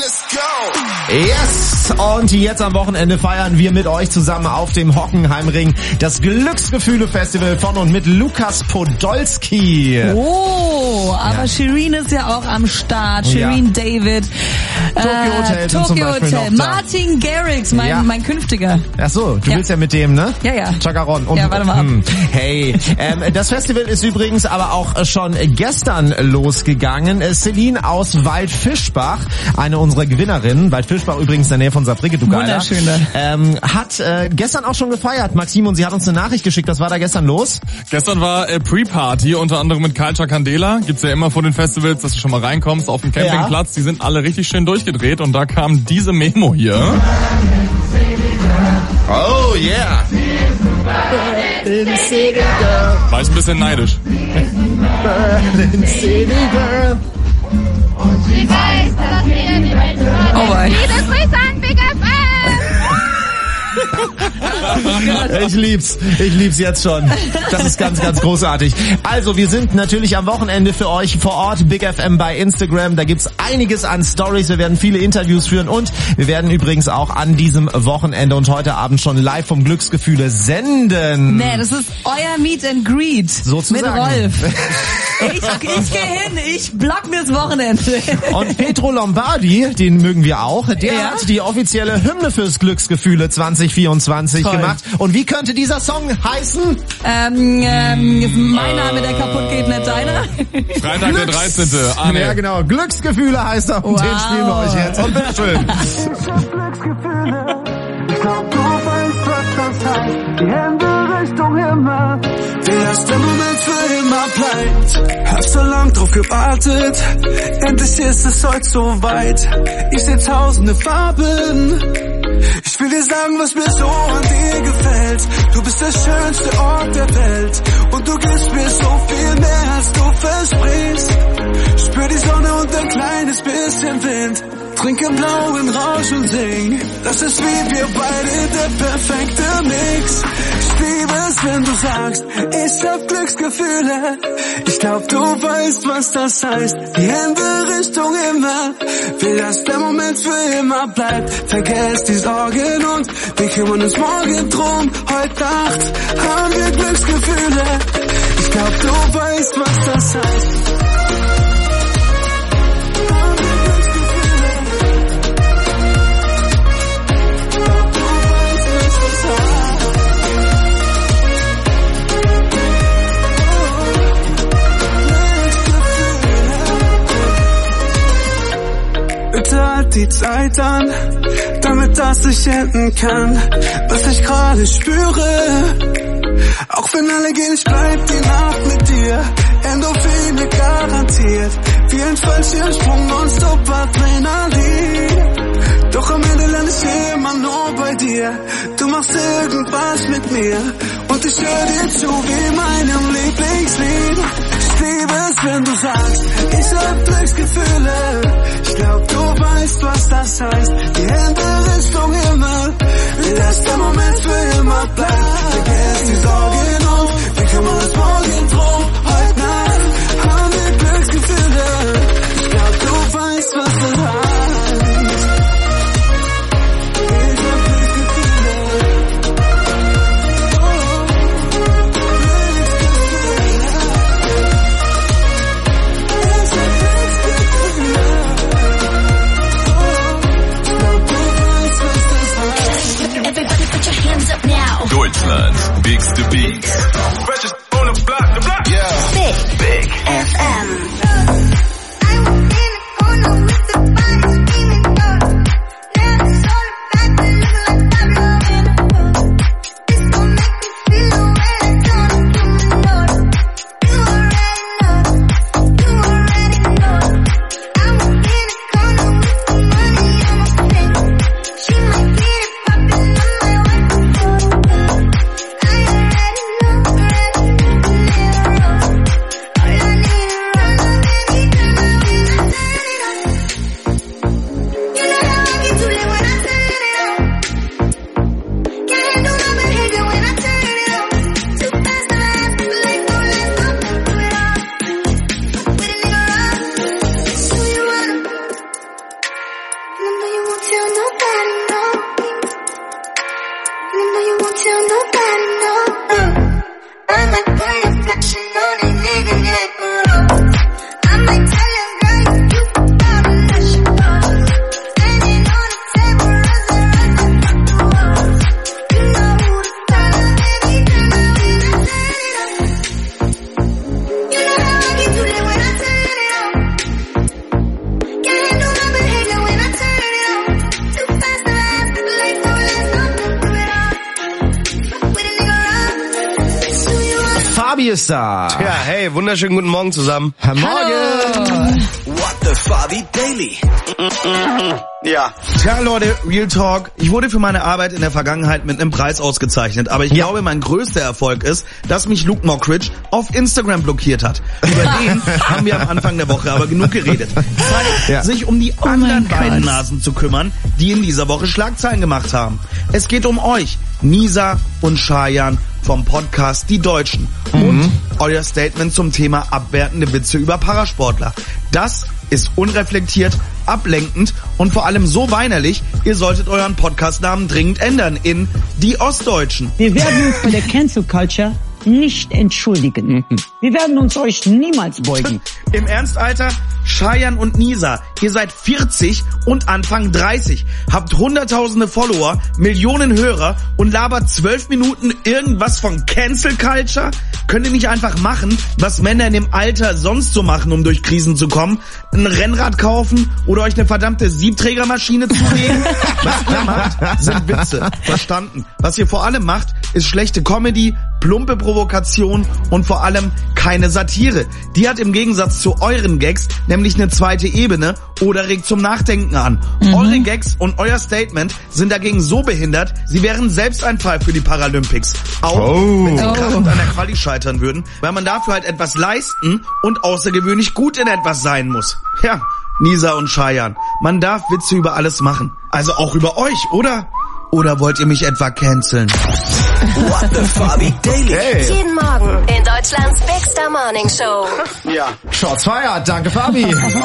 Yes! Und jetzt am Wochenende feiern wir mit euch zusammen auf dem Hockenheimring das Glücksgefühle-Festival von und mit Lukas Podolski. Oh, aber ja. Shirin ist ja auch am Start. Shirin ja. David. Tokyo Hotel. Äh, Tokyo Hotel. Martin Garrix, mein, ja. mein künftiger. Ach so, du ja. willst ja mit dem, ne? Ja, ja. Chakaron. Und, ja, warte mal ab. Hm. Hey, ähm, das Festival ist übrigens aber auch schon gestern losgegangen. Celine aus Waldfischbach, eine unserer Gewinnerinnen, Waldfischbach übrigens in der Nähe von Saarbrücke, du Geiler, Wunderschöne. Ähm, hat äh, gestern auch schon gefeiert, Maxim, und sie hat uns eine Nachricht geschickt. Was war da gestern los? Gestern war äh, Pre-Party, unter anderem mit Culture Candela. Gibt's ja immer vor den Festivals, dass du schon mal reinkommst auf den Campingplatz. Ja. Die sind alle richtig schön durchgedreht und da kam diese Memo hier. Oh yeah. War ich ein bisschen neidisch. Berlin City Girl. Und sie weiß, dass wir die Welt hören. Oh mein. Liebe Grüße an Big F M. Ich lieb's, ich lieb's jetzt schon. Das ist ganz, ganz großartig. Also, wir sind natürlich am Wochenende für euch vor Ort, Big F M bei Instagram. Da gibt's einiges an Stories. Wir werden viele Interviews führen und wir werden übrigens auch an diesem Wochenende und heute Abend schon live vom Glücksgefühle senden. Nee, das ist euer Meet and Greet. Sozusagen. Mit Rolf. Ich, ich gehe hin, ich block mir das Wochenende. Und Petro Lombardi, den mögen wir auch, der ja. hat die offizielle Hymne fürs Glücksgefühle zwanzig vierundzwanzig Toll. gemacht. Und wie könnte dieser Song heißen? Ähm, ähm, mein Name, der kaputt geht, nicht deiner. Freitag der dreizehnte Ah, nee. Ja, genau. Glücksgefühle heißt er und wow. den spielen wir euch jetzt. Und bitteschön. Ich glaub, du weißt, was das heißt. Die Hände Richtung Himmel. Will, dass der Moment für immer bleibt. Hab so lang drauf gewartet. Endlich ist es heute so weit. Ich seh tausende Farben. Ich will dir sagen, was mir so an dir gefällt. Du bist der schönste Ort der Welt. Und du gibst mir so viel mehr, als du versprichst. Spür die Sonne und ein kleines bisschen Wind. Trink im blauen Rausch und sing. Das ist wie wir beide, der perfekte Mix. Ich liebe es, wenn du sagst, ich hab Glücksgefühle. Ich glaub, du weißt, was das heißt. Die Hände Richtung Himmel. Will, dass der Moment für immer bleibt. Vergesst die Sorgen und wir kümmern uns morgen drum. Heute Nacht haben wir Glücksgefühle. Ich glaub, du weißt, was das heißt. Bitte halt die Zeit an, damit das ich enden kann, was ich gerade spüre. Auch wenn alle gehen, ich bleib die Nacht mit dir. Endorphine garantiert, wie ein Fallschirmsprung, nonstop Adrenalin. Doch am Ende lande ich immer nur bei dir. Du machst irgendwas mit mir und ich hör dir zu wie meinem Lieblingslied. Ich liebe es, wenn du sagst, ich hab Glücksgefühle. Ich glaub, du weißt, was das heißt. Die Hände Richtung Himmel. Will, dass der Moment für immer bleibt. Vergesst die Sorgen und wir kümmern uns morgen drum. Heute Nacht haben wir Glücksgefühle. Ich glaub, du weißt, was das heißt. Deutschlands bigste Beats. Big, Big F M. Ready? Fabi ist da. Ja, hey, wunderschönen guten Morgen zusammen. Herr Morgen. What the Fabi Daily. Ja. Tja, Leute, Real Talk. Ich wurde für meine Arbeit in der Vergangenheit mit einem Preis ausgezeichnet, aber ich ja. glaube, mein größter Erfolg ist, dass mich Luke Mockridge auf Instagram blockiert hat. Über den haben wir am Anfang der Woche aber genug geredet. Zeit, ja. sich um die oh anderen beiden Nasen zu kümmern, die in dieser Woche Schlagzeilen gemacht haben. Es geht um euch, Nisa und Shayan vom Podcast Die Deutschen. Mhm. Und euer Statement zum Thema abwertende Witze über Parasportler. Das ist unreflektiert, ablenkend und vor allem so weinerlich, ihr solltet euren Podcastnamen dringend ändern in Die Ostdeutschen. Wir werden uns bei der Cancel Culture nicht entschuldigen. Wir werden uns euch niemals beugen. Im Ernst, Alter? Shayan und Nisa, ihr seid vierzig und Anfang dreißig, habt hunderttausende Follower, Millionen Hörer und labert zwölf Minuten irgendwas von Cancel Culture? Könnt ihr nicht einfach machen, was Männer in dem Alter sonst so machen, um durch Krisen zu kommen? Ein Rennrad kaufen oder euch eine verdammte Siebträgermaschine zulegen? Was ihr macht, sind Witze. Verstanden. Was ihr vor allem macht, ist schlechte Comedy, plumpe Provokation und vor allem keine Satire. Die hat im Gegensatz zu euren Gags nämlich eine zweite Ebene oder regt zum Nachdenken an. Mhm. Eure Gags und euer Statement sind dagegen so behindert, sie wären selbst ein Fall für die Paralympics. Auch oh. wenn sie krachend an der Quali scheitern würden, weil man dafür halt etwas leisten und außergewöhnlich gut in etwas sein muss. Ja, Nisa und Shayan, man darf Witze über alles machen. Also auch über euch, oder? Oder wollt ihr mich etwa canceln? What the Fabi Daily. Hey. Jeden Morgen in Deutschlands Big Star Morning Show. Ja. Shots feiert. Danke, Fabi.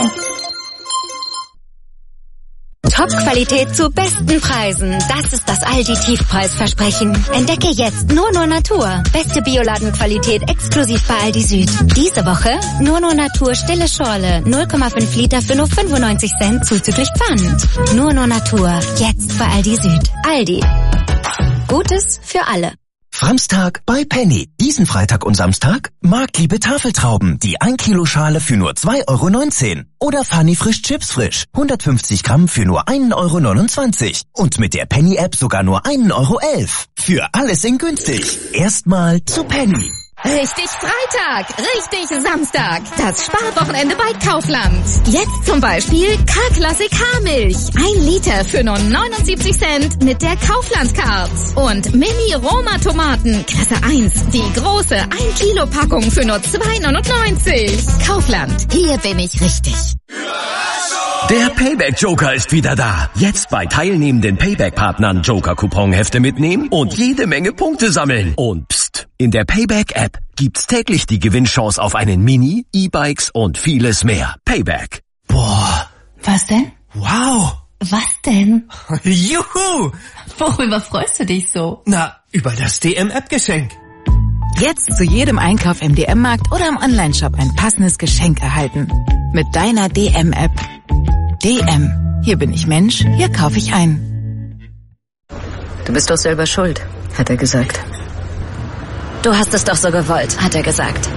Top-Qualität zu besten Preisen. Das ist das Aldi-Tiefpreisversprechen. Entdecke jetzt Nur Nur Natur. Beste Bioladenqualität exklusiv bei Aldi Süd. Diese Woche Nur Nur Natur Stille Schorle. null Komma fünf Liter für nur fünfundneunzig Cent zuzüglich Pfand. Nur Nur Natur. Jetzt bei Aldi Süd. Aldi. Gutes für alle. Framstag bei Penny. Diesen Freitag und Samstag Marktliebe Tafeltrauben, die ein Kilo Schale für nur zwei Euro neunzehn. Oder Fanny Frisch Chips Frisch, hundertfünfzig Gramm für nur ein Euro neunundzwanzig. Und mit der Penny-App sogar nur ein Euro elf. Für alles in günstig. Erstmal zu Penny. Richtig Freitag, richtig Samstag. Das Sparwochenende bei Kaufland. Jetzt zum Beispiel K-Klassik Haarmilch. Ein Liter für nur neunundsiebzig Cent mit der Kaufland-Card. Und Mini-Roma-Tomaten, Klasse eins. Die große ein Kilo Packung für nur zwei neunundneunzig. Kaufland, hier bin ich richtig. Der Payback-Joker ist wieder da. Jetzt bei teilnehmenden Payback-Partnern Joker-Coupon-Hefte mitnehmen und jede Menge Punkte sammeln. Und pst, in der Payback-App gibt's täglich die Gewinnchance auf einen Mini, E-Bikes und vieles mehr. Payback. Boah. Was denn? Wow. Was denn? Juhu. Worüber freust du dich so? Na, über das D M-App-Geschenk. Jetzt zu jedem Einkauf im D M-Markt oder im Onlineshop ein passendes Geschenk erhalten. Mit deiner D M-App. D M. Hier bin ich Mensch, hier kaufe ich ein. Du bist doch selber schuld, hat er gesagt. Du hast es doch so gewollt, hat er gesagt.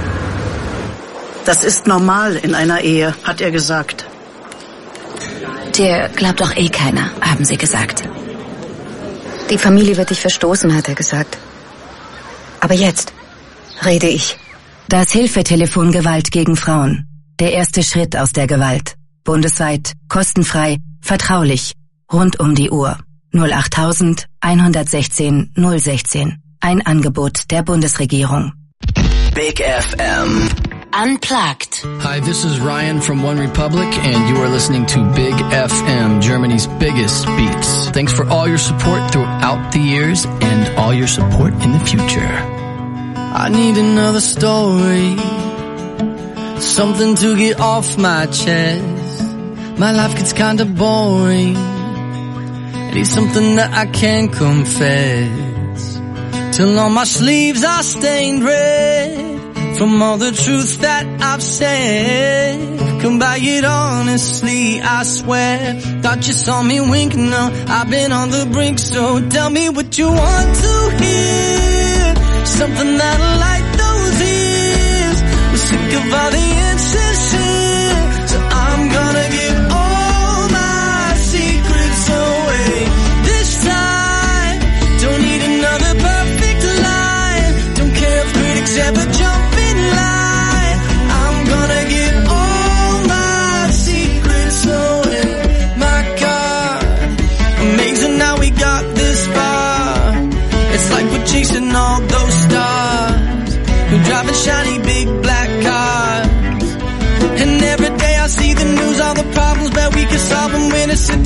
Das ist normal in einer Ehe, hat er gesagt. Dir glaubt doch eh keiner, haben sie gesagt. Die Familie wird dich verstoßen, hat er gesagt. Aber jetzt rede ich. Das Hilfetelefon Gewalt gegen Frauen. Der erste Schritt aus der Gewalt. Bundesweit, kostenfrei, vertraulich, rund um die Uhr. null acht eins sechzehn null sechzehn. Ein Angebot der Bundesregierung. Big F M. Unplugged. Hi, this is Ryan from One Republic, and you are listening to Big F M, Germany's biggest beats. Thanks for all your support throughout the years and all your support in the future. I need another story, something to get off my chest. My life gets kinda boring. I need something that I can confess. Till on my sleeves are stained red from all the truth that I've said. Come by it honestly, I swear. Thought you saw me winking, no, I've been on the brink. So tell me what you want to hear, something that'll light those ears. We're sick of all the answers here, so I'm gonna give all my secrets away. This time, don't need another perfect lie. Don't care if critics ever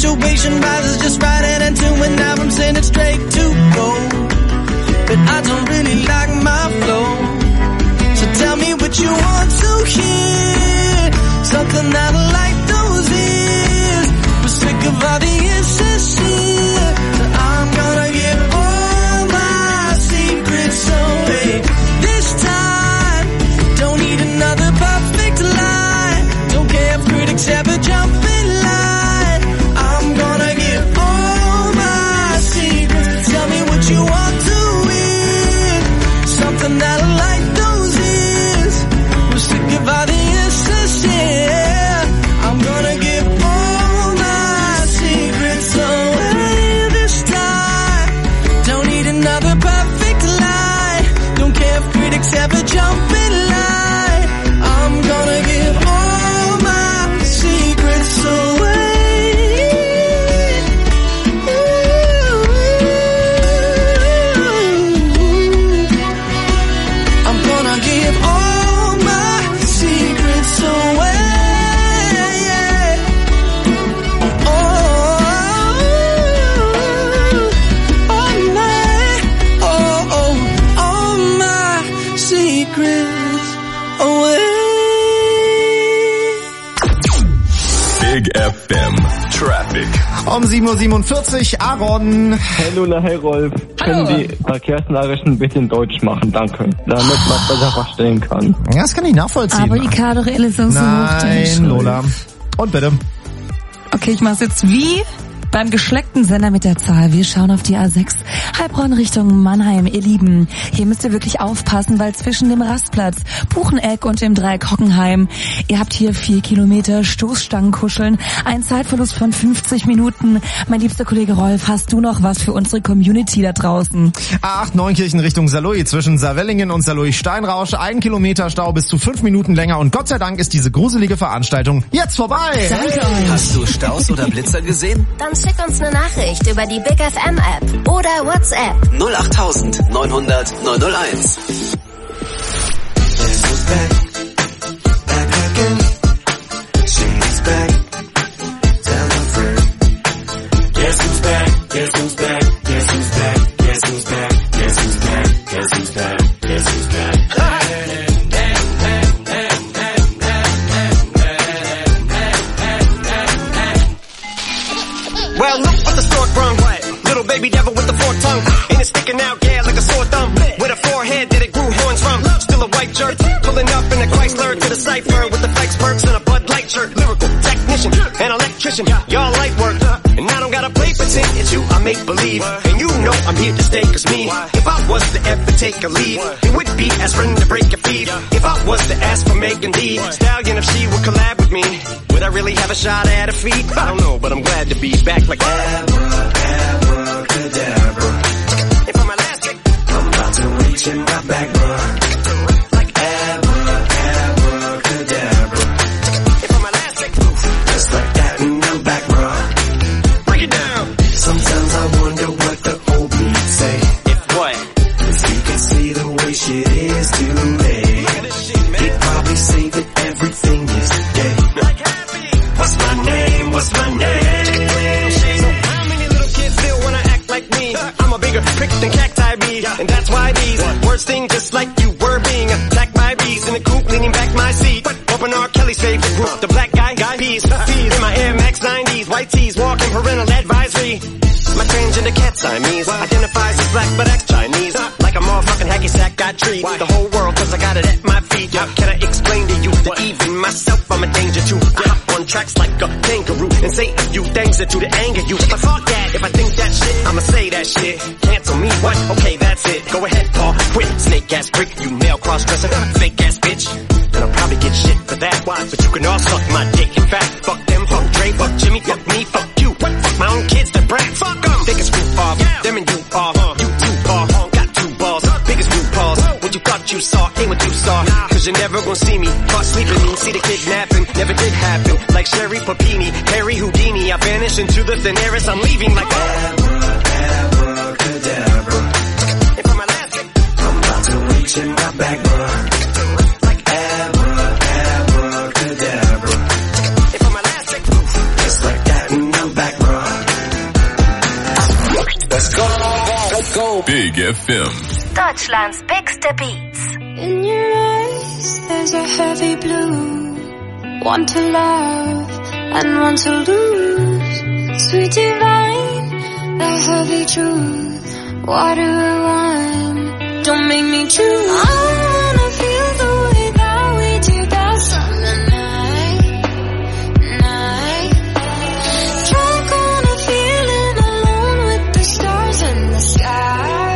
situation rises just right and into an album sending straight to gold. But I don't really like my flow. So tell me what you want to hear. Something that like those ears. We're sick of all the insincere. So I'm gonna give all my secrets away. This time, don't need another perfect lie. Don't care if critics ever jump in line. I'm gonna give all my secrets. Tell me what you want to hear. Something that'll light those ears. We're sick of all the insincere. I'm gonna give all my secrets away this time. Don't need another perfect lie. Don't care if critics ever jump in line. I'm gonna give all my secrets away. I'm gonna give all my secrets away. Oh, all my, oh, oh, all my secrets away. Big F M Traffic. Um sieben Uhr siebenundvierzig, Aaron. Hey Lola, hey Rolf. Können die Verkehrsnachrichten ein bisschen deutsch machen, danke. Damit man es besser verstehen kann. Ja, das kann ich nachvollziehen. Aber die Kadere ist so Nein, Lola. Und bitte. Okay, ich mach's jetzt wie beim geschleckten Sender mit der Zahl. Wir schauen auf die A sechs, Heilbronn Richtung Mannheim. Ihr Lieben, hier müsst ihr wirklich aufpassen, weil zwischen dem Rastplatz Bucheneck und dem Dreieck Hockenheim, ihr habt hier vier Kilometer Stoßstangenkuscheln, ein Zeitverlust von fünfzig Minuten. Mein liebster Kollege Rolf, hast du noch was für unsere Community da draußen? A acht Neunkirchen Richtung Saarlouis, zwischen Saarwellingen und Saarlouis-Steinrausch, ein Kilometer Stau bis zu fünf Minuten länger und Gott sei Dank ist diese gruselige Veranstaltung jetzt vorbei. Danke euch. Hast du Staus oder Blitzer gesehen? Dann schick uns eine Nachricht über die Big F M App oder WhatsApp. null acht neunhundert neunhunderteins. Well, look what the stork brung. Little baby devil with the forked tongue. And it's sticking out, yeah, like a sore thumb. With a forehead that it grew horns from. Still a white jerk. Pulling up in a Chrysler to the cipher with the Fikes perks and a Bud Light shirt. Lyrical technician, an electrician. Y'all light work. And I don't gotta play pretend it's you, I make believe. And you know I'm here to stay, cause me, if I was to ever take a leave, it would be aspirin to break a feed. If I was to ask for Megan D Stallion, if she would collab with me, would I really have a shot at a feat? I don't know, but I'm glad to be back like abracadabra. If I'm elastic, I'm about to reach in my back, bruh. Like abracadabra. If I'm elastic, just like that and I'm back, bruh. Break it down. Sometimes I wonder what the old me say. If what? If you can see the way shit is today, he'd probably say that everything is gay. What's my name? What's my name? So how many little kids still wanna act like me? I'm a bigger prick than cacti bee, and that's why these words sting just like you were being attacked by bees in the coop, leaning back my seat. Open R. Kelly's favorite group, the black guy, guy peas, fees in my Air Max nineties, white tees, walking parental advisory. My transgender cat Siamese identifies as black but acts Chinese. Like a motherfucking hacky sack, I treat the whole world cause I got it at my feet. How can I explain to you that even myself I'm a danger to? I hop on tracks like a kangaroo and say a few things that do to anger you. But fuck that, if I think that shit, I'ma say that shit. Cancel me, what? Okay, that's it. Go ahead, Paul, quit. Snake ass prick, you male cross-dresser, fake ass bitch. And I'll probably get shit for that. Why? But you can all suck my dick. In fact, fuck them, fuck Dre, fuck Jimmy, fuck me, fuck you. What? Fuck my own kids, they're brats. Fuck them. They can screw off. Yeah. Them and you off. Uh, you two paw. Uh, got two balls. Uh, big as blue paws. What you thought you saw ain't what you saw. Nah. Cause you're never gonna see me caught sleeping. See the kidnapping. Never did happen. Like Sherry Papini, Harry Houdini. I vanish into the thin air as I'm leaving like abracadabra. If I'm elastic, I'm about to reach in my back, bruh. Like abracadabra. If I'm elastic, just like that and I'm back, bruh. Go. Big F M. Deutschlands bigste Beats. In your eyes, there's a heavy blue. One to love and one to lose. Sweet divine, the heavy truth. Water or wine, don't make me choose. I wanna feel the way that we do that summer night, night. Drunk on a feeling, alone with the stars in the sky.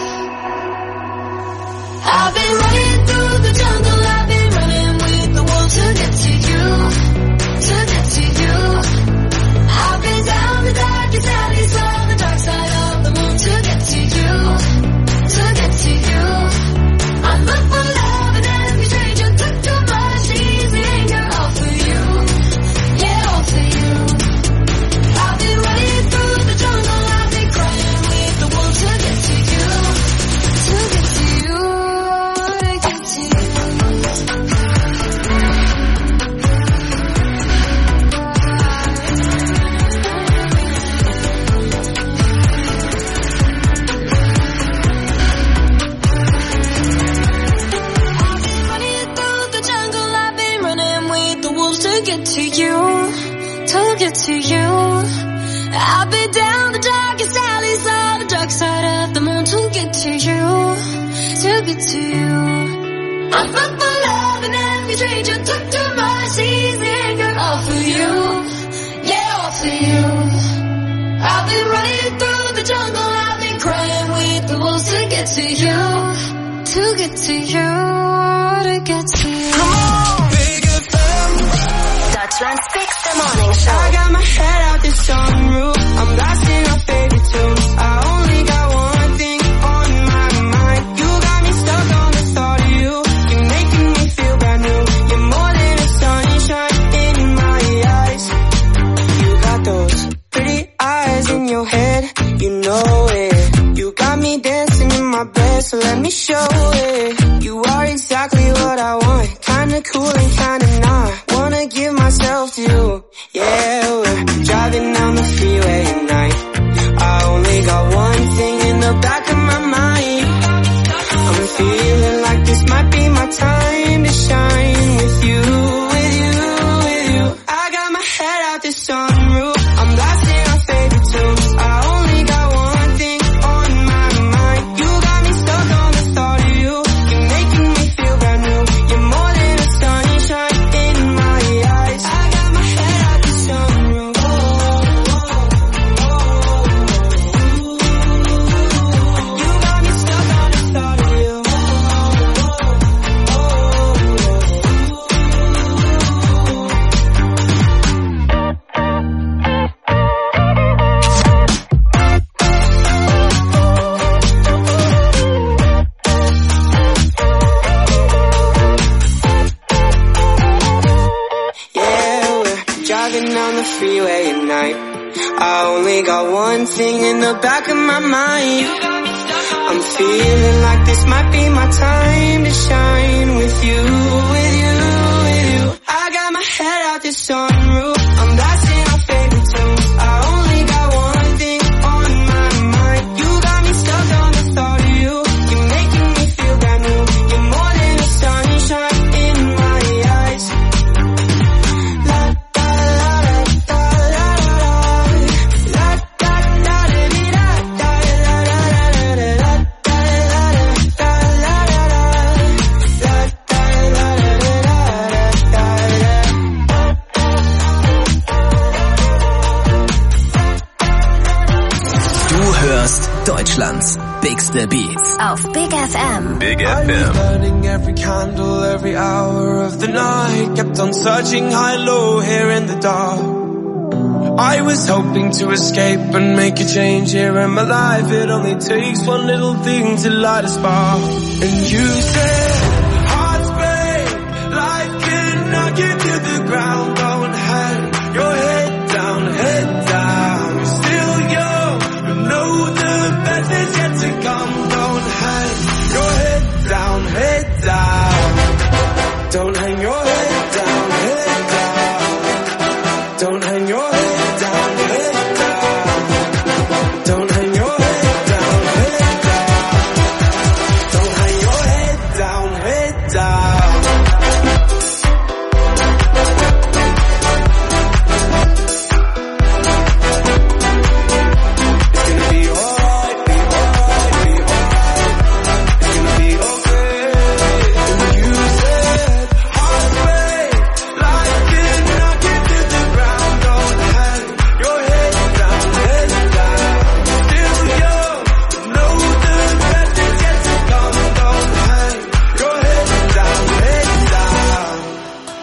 I've been running through the jungle, I've been running with the wolves to get to you, to get to you. I've been down the darkest alleys on the dark side of the moon to get to you, to get to you. I'm up for love and every stranger took too much, easy anger all for you, yeah, all for you. I've been running through the jungle, I've been crying with the wolves to get to you, to get to you, to get to you. To get to you, to get to you. I've been down the darkest alleys on the dark side of the moon to get to you, to get to you. I'm up for love and every stranger took too much, easy anger all for you, yeah, all for you. I've been running through the jungle, I've been crying with the wolves to get to you, to get to you, to get to you. Come on! Deutschland's bigste morning show. I got my head out the sunroof. I'm blasting our favorite tunes. I only got one thing on my mind. You got me stuck on the thought of you. You're making me feel brand new. You're more than a sunshine in my eyes. You got those pretty eyes in your head. You know it. You got me dancing in my bed, so let me show it. You are exactly what I want. Kinda cool and kinda not. Wanna give myself to you. Yeah, we're driving down the freeway at night. I only got one thing in the back of my mind. I'm feeling like this might be my time to shine with you, with you, with you. I got my head out the sunroof. I'm blasting our favorite tunes. I only got one thing on my mind. You got me stuck on the thought of you. You're making me feel brand new. You're more than a sunshine in my eyes. I got my head out the sunroof. Oh, oh, oh, oh. You got me stuck on the thought of you. Oh, oh, yeah, we're driving down the freeway at night. I only got one thing in the back of my mind. I'm feeling like this might be my time to shine with you, with you, with you. I got my head out the sunroof. I'm blasting our favorite tunes. I only got one thing on my mind. You got me stuck on the thought of you. You're making me feel brand new. You're more than a sunshine in my eyes. La da la da la la la da da da da da la la la la la da da la la la la Du hörst Deutschlands bigste Beats auf Big F M. Big F I was M. burning every candle, every hour of the night. Kept on searching high, low, here in the dark. I was hoping to escape and make a change here in my life. It only takes one little thing to light a spark. And you said, hearts break, life cannot give you the ground. Don't hang your head down, head down. You're still young, but know the best is yet to come. Don't hang your head down, head down. Don't hang your head down, head down. Don't hang your head down, head down. Don't hang your head down, head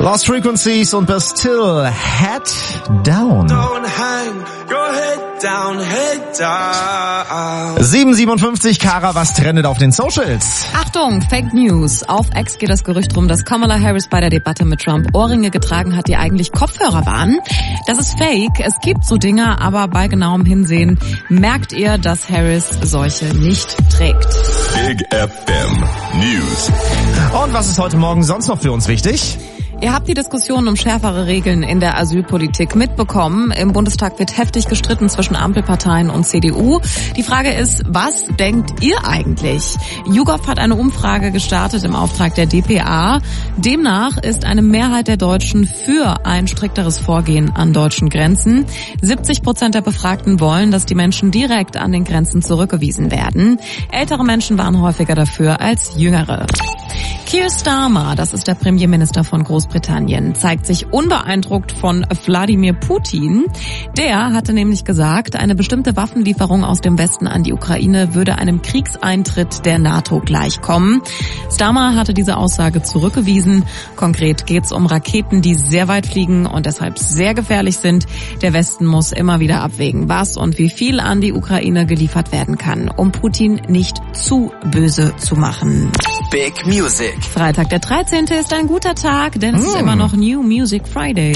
Lost Frequencies und Bastille, Head Down. Don't hang your head down, head down. sieben siebenundfünfzig, Kara, was trendet auf den Socials? Achtung, Fake News. Auf X geht das Gerücht rum, dass Kamala Harris bei der Debatte mit Trump Ohrringe getragen hat, die eigentlich Kopfhörer waren. Das ist fake. Es gibt so Dinger, aber bei genauem Hinsehen merkt ihr, dass Harris solche nicht trägt. Big F M News. Und was ist heute Morgen sonst noch für uns wichtig? Ihr habt die Diskussion um schärfere Regeln in der Asylpolitik mitbekommen. Im Bundestag wird heftig gestritten zwischen Ampelparteien und C D U. Die Frage ist, was denkt ihr eigentlich? YouGov hat eine Umfrage gestartet im Auftrag der D P A. Demnach ist eine Mehrheit der Deutschen für ein strikteres Vorgehen an deutschen Grenzen. siebzig Prozent der Befragten wollen, dass die Menschen direkt an den Grenzen zurückgewiesen werden. Ältere Menschen waren häufiger dafür als jüngere. Keir Starmer, das ist der Premierminister von Großbritannien, zeigt sich unbeeindruckt von Wladimir Putin. Der hatte nämlich gesagt, eine bestimmte Waffenlieferung aus dem Westen an die Ukraine würde einem Kriegseintritt der NATO gleichkommen. Starmer hatte diese Aussage zurückgewiesen. Konkret geht's um Raketen, die sehr weit fliegen und deshalb sehr gefährlich sind. Der Westen muss immer wieder abwägen, was und wie viel an die Ukraine geliefert werden kann, um Putin nicht zu böse zu machen. Big Music. Freitag der dreizehnte ist ein guter Tag, denn es Mm. ist immer noch New Music Friday.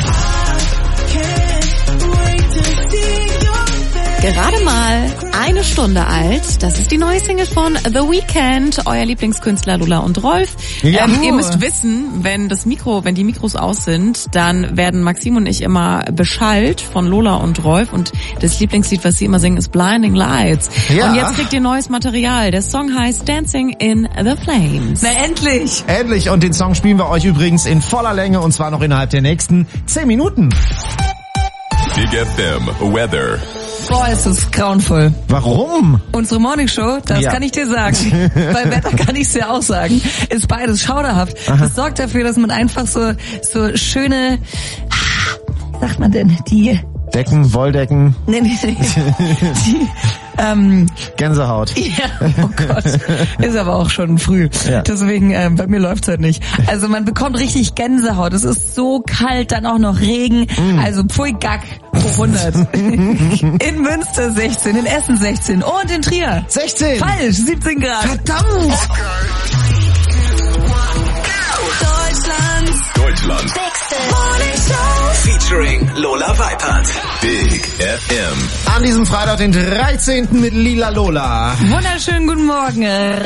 Gerade mal eine Stunde alt. Das ist die neue Single von The Weeknd, euer Lieblingskünstler Lola und Rolf. Ja. Ähm, ihr müsst wissen, wenn das Mikro, wenn die Mikros aus sind, dann werden Maxim und ich immer beschallt von Lola und Rolf und das Lieblingslied, was sie immer singen, ist Blinding Lights. Ja. Und jetzt kriegt ihr neues Material. Der Song heißt Dancing in the Flames. Na endlich! Endlich, und den Song spielen wir euch übrigens in voller Länge und zwar noch innerhalb der nächsten zehn Minuten. Big F M Weather. Boah, ist das grauenvoll. Warum? Unsere Morningshow, das Ja. kann ich dir sagen. Bei Wetter kann ich es dir auch sagen. Ist beides schauderhaft. Aha. Das sorgt dafür, dass man einfach so so schöne, wie sagt man denn, die, Decken, Wolldecken, nee, nee, nee, die, ähm, Gänsehaut. ja, oh Gott, ist aber auch schon früh. Ja. Deswegen, ähm, bei mir läuft's halt nicht. Also man bekommt richtig Gänsehaut. Es ist so kalt, dann auch noch Regen. Mm. Also pfui Gack, hoch hundert. In Münster sechzehn, in Essen sechzehn und in Trier sechzehn. Falsch, siebzehn Grad. Verdammt! Deutschlands Deutschland. Featuring Lola Weipert. Big F M. An diesem Freitag, den dreizehnten mit Lila Lola. Wunderschönen guten Morgen,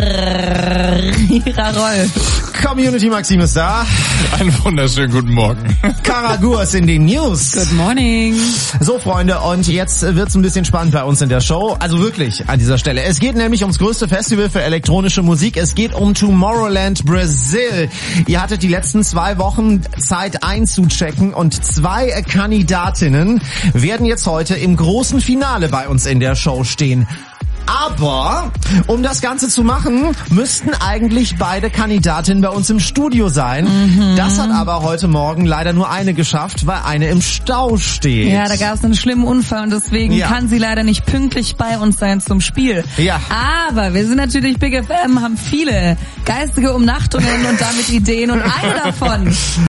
Ira Rolf. Community Maxim ist da. Einen wunderschönen guten Morgen. Karagur ist in den News. Good morning. So, Freunde, und jetzt wird's ein bisschen spannend bei uns in der Show. Also wirklich an dieser Stelle. Es geht nämlich ums größte Festival für elektronische Musik. Es geht um Tomorrowland Brazil. Ihr hattet die letzten zwei Wochen Zeit einzuchecken und zwei Kandidatinnen werden jetzt heute im großen Finale bei uns in der Show stehen. Aber um das Ganze zu machen, müssten eigentlich beide Kandidatinnen bei uns im Studio sein. Mhm. Das hat aber heute Morgen leider nur eine geschafft, weil eine im Stau steht. Ja, da gab es einen schlimmen Unfall und deswegen Ja. kann sie leider nicht pünktlich bei uns sein zum Spiel. Ja. Aber wir sind natürlich Big F M, haben viele geistige Umnachtungen und damit Ideen und eine davon